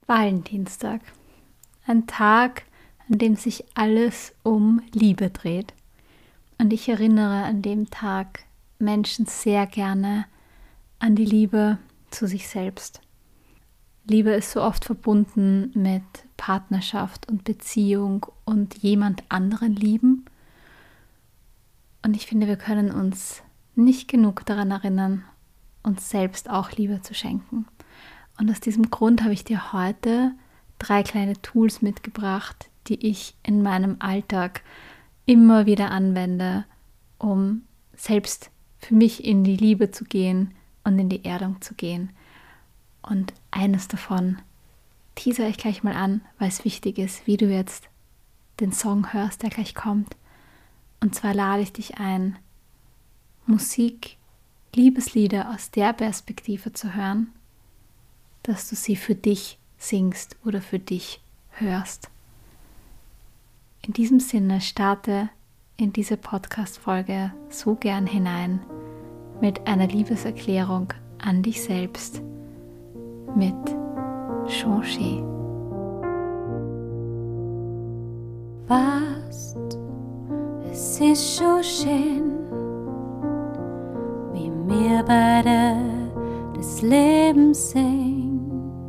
Valentinstag. Ein Tag, an dem sich alles um Liebe dreht. Und ich erinnere an dem Tag Menschen sehr gerne an die Liebe zu sich selbst. Liebe ist so oft verbunden mit Partnerschaft und Beziehung und jemand anderen lieben. Und ich finde, wir können uns nicht genug daran erinnern, uns selbst auch Liebe zu schenken. Und aus diesem Grund habe ich dir heute 3 kleine Tools mitgebracht, die ich in meinem Alltag immer wieder anwende, um selbst für mich in die Liebe zu gehen und in die Erdung zu gehen. Und eines davon teasere ich gleich mal an, weil es wichtig ist, wie du jetzt den Song hörst, der gleich kommt. Und zwar lade ich dich ein, Musik, Liebeslieder aus der Perspektive zu hören, dass du sie für dich singst oder für dich hörst. In diesem Sinne starte in diese Podcast-Folge so gern hinein mit einer Liebeserklärung an dich selbst mit Changer. Weißt, es ist schon schön, wie wir beide das Leben sehen.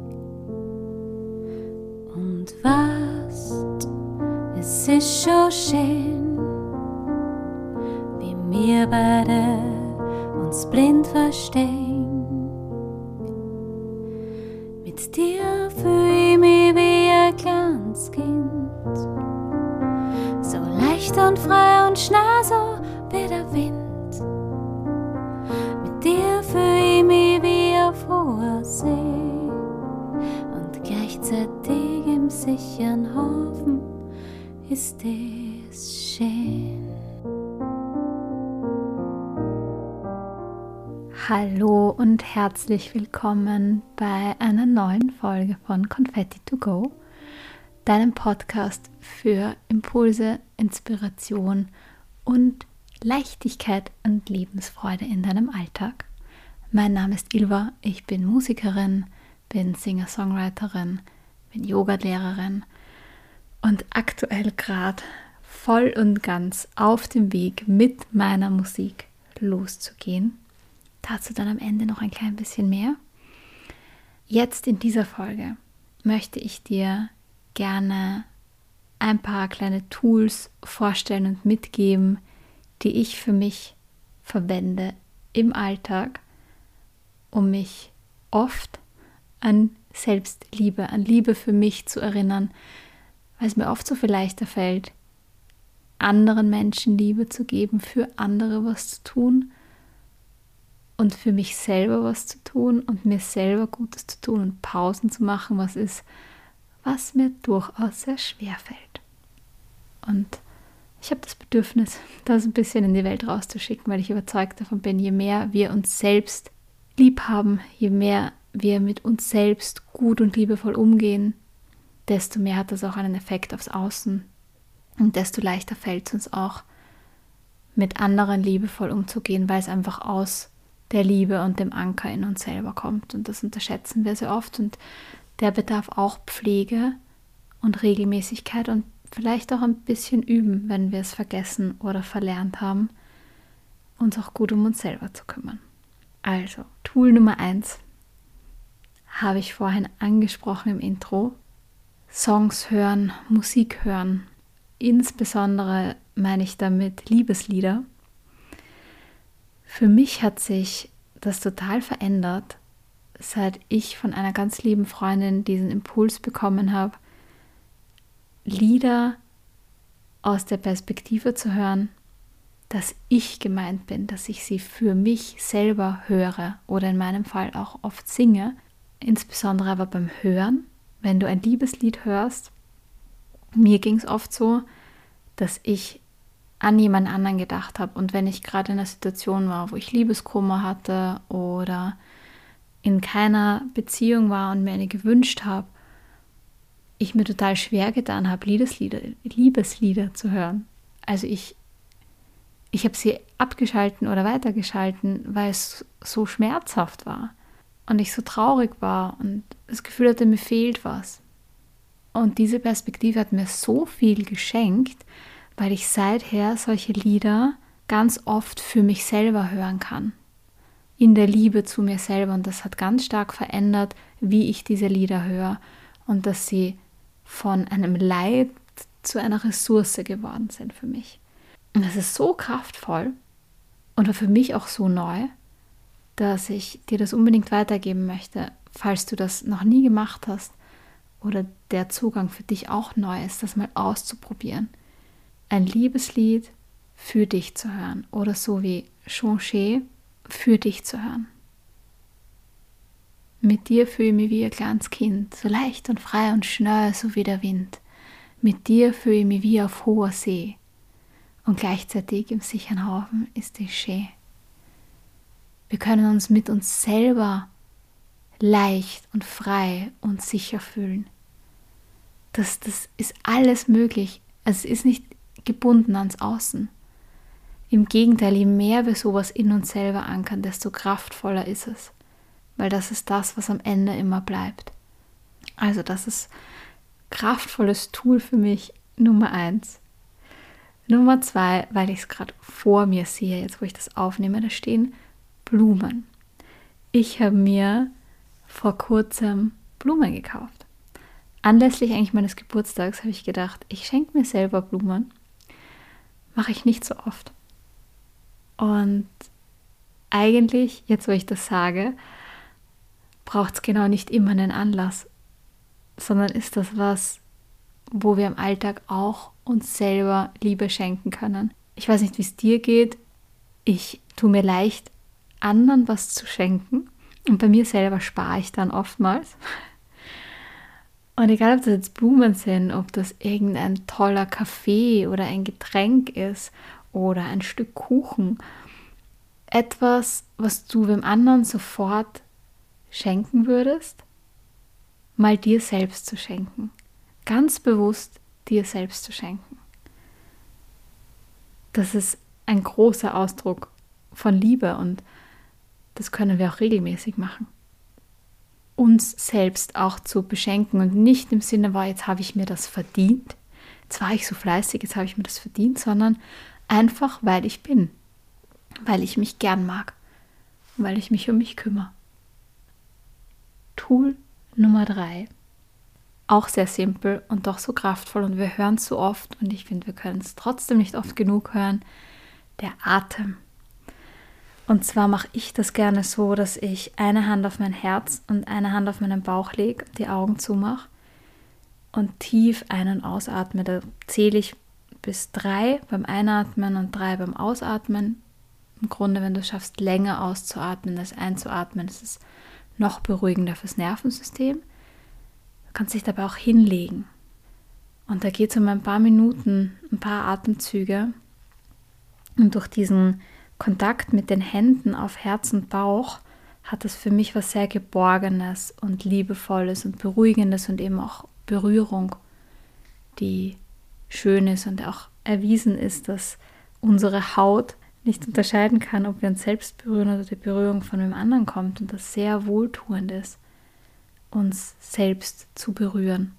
Und weißt, es ist schon schön, wie wir beide uns blind verstehen. Mit dir fühl ich mich wie ein kleines Kind, so leicht und frei und schnell so wie der Wind. Mit dir fühl ich mich wie auf hoher See und gleichzeitig im sicheren Hafen ist es schön. Hallo und herzlich willkommen bei einer neuen Folge von Confetti to Go, deinem Podcast für Impulse, Inspiration und Leichtigkeit und Lebensfreude in deinem Alltag. Mein Name ist Ilva, ich bin Musikerin, bin Singer-Songwriterin, bin Yogalehrerin und aktuell gerade voll und ganz auf dem Weg, mit meiner Musik loszugehen. Dazu dann am Ende noch ein klein bisschen mehr. Jetzt in dieser Folge möchte ich dir gerne ein paar kleine Tools vorstellen und mitgeben, die ich für mich verwende im Alltag, um mich oft an Selbstliebe, an Liebe für mich zu erinnern, weil es mir oft so viel leichter fällt, anderen Menschen Liebe zu geben, für andere was zu tun und für mich selber was zu tun und mir selber Gutes zu tun und Pausen zu machen, was mir durchaus sehr schwer fällt. Und ich habe das Bedürfnis, das ein bisschen in die Welt rauszuschicken, weil ich überzeugt davon bin, je mehr wir uns selbst lieb haben, je mehr wir mit uns selbst gut und liebevoll umgehen, desto mehr hat das auch einen Effekt aufs Außen und desto leichter fällt es uns auch, mit anderen liebevoll umzugehen, weil es einfach aus der Liebe und dem Anker in uns selber kommt. Und das unterschätzen wir sehr oft. Und der bedarf auch Pflege und Regelmäßigkeit und vielleicht auch ein bisschen üben, wenn wir es vergessen oder verlernt haben, uns auch gut um uns selber zu kümmern. Also, Tool Nummer 1 habe ich vorhin angesprochen im Intro. Songs hören, Musik hören. Insbesondere meine ich damit Liebeslieder. Für mich hat sich das total verändert, seit ich von einer ganz lieben Freundin diesen Impuls bekommen habe, Lieder aus der Perspektive zu hören, dass ich gemeint bin, dass ich sie für mich selber höre oder in meinem Fall auch oft singe, insbesondere aber beim Hören, wenn du ein Liebeslied hörst. Mir ging es oft so, dass ich an jemand anderen gedacht habe und wenn ich gerade in einer Situation war, wo ich Liebeskummer hatte oder in keiner Beziehung war und mir eine gewünscht habe, ich mir total schwer getan habe, Liebeslieder zu hören. Also ich habe sie abgeschalten oder weitergeschalten, weil es so schmerzhaft war. und ich so traurig war und das Gefühl hatte, mir fehlt was. Und diese Perspektive hat mir so viel geschenkt, weil ich seither solche Lieder ganz oft für mich selber hören kann. In der Liebe zu mir selber. Und das hat ganz stark verändert, wie ich diese Lieder höre. Und dass sie von einem Leid zu einer Ressource geworden sind für mich. Und das ist so kraftvoll und war für mich auch so neu, dass ich dir das unbedingt weitergeben möchte, falls du das noch nie gemacht hast oder der Zugang für dich auch neu ist, das mal auszuprobieren. Ein Liebeslied für dich zu hören oder so wie Changer für dich zu hören. Mit dir fühle ich mich wie ein kleines Kind, so leicht und frei und schnell, so wie der Wind. Mit dir fühle ich mich wie auf hoher See und gleichzeitig im sicheren Hafen ist es schön. Wir können uns mit uns selber leicht und frei und sicher fühlen. Das ist alles möglich. Also es ist nicht gebunden ans Außen. Im Gegenteil, je mehr wir sowas in uns selber ankern, desto kraftvoller ist es. Weil das ist das, was am Ende immer bleibt. Also das ist kraftvolles Tool für mich, Nummer 1. Nummer 2, weil ich es gerade vor mir sehe, jetzt wo ich das aufnehme, da stehen Blumen. Ich habe mir vor kurzem Blumen gekauft. Anlässlich eigentlich meines Geburtstags habe ich gedacht, ich schenke mir selber Blumen. Mache ich nicht so oft. Und eigentlich, jetzt wo ich das sage, braucht es genau nicht immer einen Anlass, sondern ist das was, wo wir im Alltag auch uns selber Liebe schenken können. Ich weiß nicht, wie es dir geht. Ich tue mir leicht, anderen was zu schenken. Und bei mir selber spare ich dann oftmals. Und egal, ob das jetzt Blumen sind, ob das irgendein toller Kaffee oder ein Getränk ist oder ein Stück Kuchen. Etwas, was du dem anderen sofort schenken würdest, mal dir selbst zu schenken. Ganz bewusst dir selbst zu schenken. Das ist ein großer Ausdruck von Liebe und das können wir auch regelmäßig machen. Uns selbst auch zu beschenken und nicht im Sinne war, jetzt habe ich mir das verdient, jetzt war ich so fleißig, jetzt habe ich mir das verdient, sondern einfach, weil ich bin, weil ich mich gern mag, weil ich mich um mich kümmere. Tool Nummer 3. Auch sehr simpel und doch so kraftvoll und wir hören es so oft und ich finde, wir können es trotzdem nicht oft genug hören. Der Atem. Und zwar mache ich das gerne so, dass ich eine Hand auf mein Herz und eine Hand auf meinen Bauch lege, die Augen zumache und tief ein- und ausatme. Da zähle ich bis 3 beim Einatmen und 3 beim Ausatmen. Im Grunde, wenn du es schaffst, länger auszuatmen als einzuatmen, ist es noch beruhigender fürs Nervensystem. Du kannst dich dabei auch hinlegen. Und da geht es um ein paar Minuten, ein paar Atemzüge. Und durch diesen Kontakt mit den Händen auf Herz und Bauch hat es für mich was sehr Geborgenes und Liebevolles und Beruhigendes und eben auch Berührung, die schön ist und auch erwiesen ist, dass unsere Haut nicht unterscheiden kann, ob wir uns selbst berühren oder die Berührung von einem anderen kommt und das sehr wohltuend ist, uns selbst zu berühren.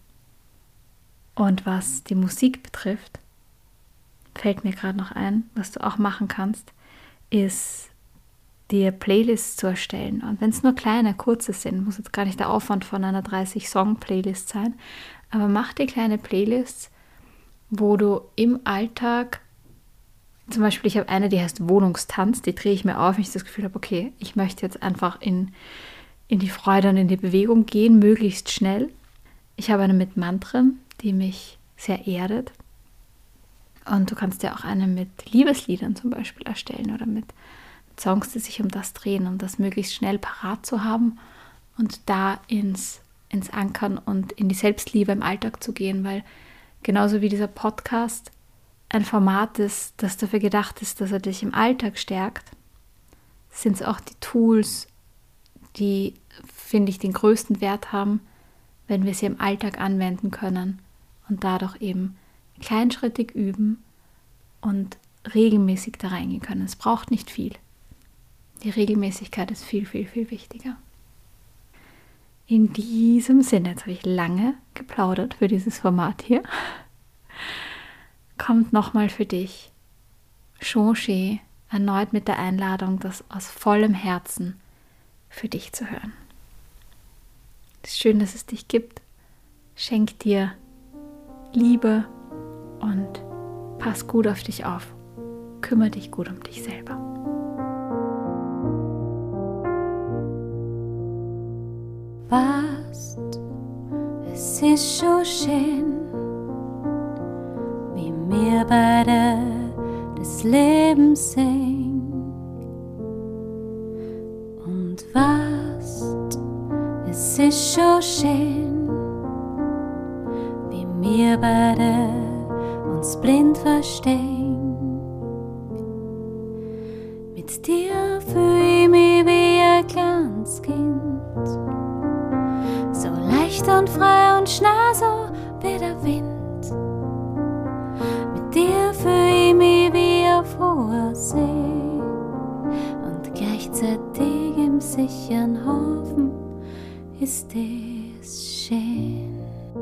Und was die Musik betrifft, fällt mir gerade noch ein, was du auch machen kannst, ist dir Playlists zu erstellen. Und wenn es nur kleine, kurze sind, muss jetzt gar nicht der Aufwand von einer 30-Song-Playlist sein, aber mach dir kleine Playlists, wo du im Alltag, zum Beispiel ich habe eine, die heißt Wohnungstanz, die drehe ich mir auf, wenn ich das Gefühl habe, okay, ich möchte jetzt einfach in die Freude und in die Bewegung gehen, möglichst schnell. Ich habe eine mit Mantren, die mich sehr erdet. Und du kannst dir auch eine mit Liebesliedern zum Beispiel erstellen oder mit Songs, die sich um das drehen, um das möglichst schnell parat zu haben und da ins Ankern und in die Selbstliebe im Alltag zu gehen, weil genauso wie dieser Podcast ein Format ist, das dafür gedacht ist, dass er dich im Alltag stärkt, sind es auch die Tools, die, finde ich, den größten Wert haben, wenn wir sie im Alltag anwenden können und dadurch eben kleinschrittig üben und regelmäßig da reingehen können. Es braucht nicht viel. Die Regelmäßigkeit ist viel, viel, viel wichtiger. In diesem Sinne, jetzt habe ich lange geplaudert für dieses Format hier, kommt nochmal für dich Shoshe erneut mit der Einladung, das aus vollem Herzen für dich zu hören. Es ist schön, dass es dich gibt. Schenk dir Liebe und pass gut auf dich auf. Kümmere dich gut um dich selber. Weißt, es ist so schön, wie wir beide das Leben sehen. Und weißt, es ist so schön, wie wir beide uns blind verstehen. Mit dir fühl ich mich wie ein kleines Kind, so leicht und frei und schnell so wie der Wind. Mit dir fühl ich mich wie auf hoher See und gleichzeitig im sicheren Hafen ist es schön.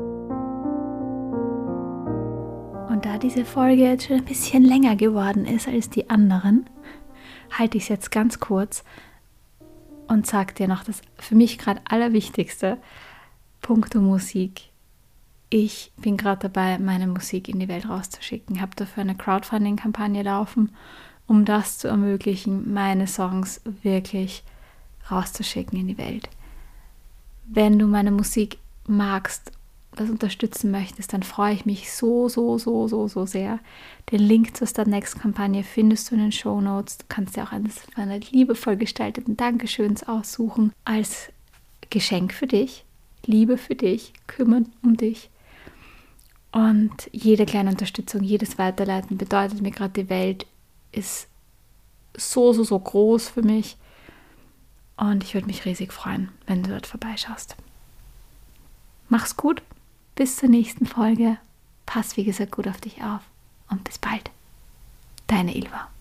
Und da diese Folge jetzt schon ein bisschen länger geworden ist als die anderen, halte ich es jetzt ganz kurz und sage dir noch das für mich gerade Allerwichtigste, puncto Musik. Ich bin gerade dabei, meine Musik in die Welt rauszuschicken. Habe dafür eine Crowdfunding-Kampagne laufen, um das zu ermöglichen, meine Songs wirklich rauszuschicken in die Welt. Wenn du meine Musik magst, das unterstützen möchtest, dann freue ich mich so sehr. Den Link zur Start Next-Kampagne findest du in den Shownotes. Du kannst dir auch eines meiner liebevoll gestalteten Dankeschöns aussuchen als Geschenk für dich, Liebe für dich, kümmern um dich. Und jede kleine Unterstützung, jedes Weiterleiten bedeutet mir gerade, die Welt ist so groß für mich. Und ich würde mich riesig freuen, wenn du dort vorbeischaust. Mach's gut, bis zur nächsten Folge. Pass wie gesagt gut auf dich auf und bis bald. Deine Ilva.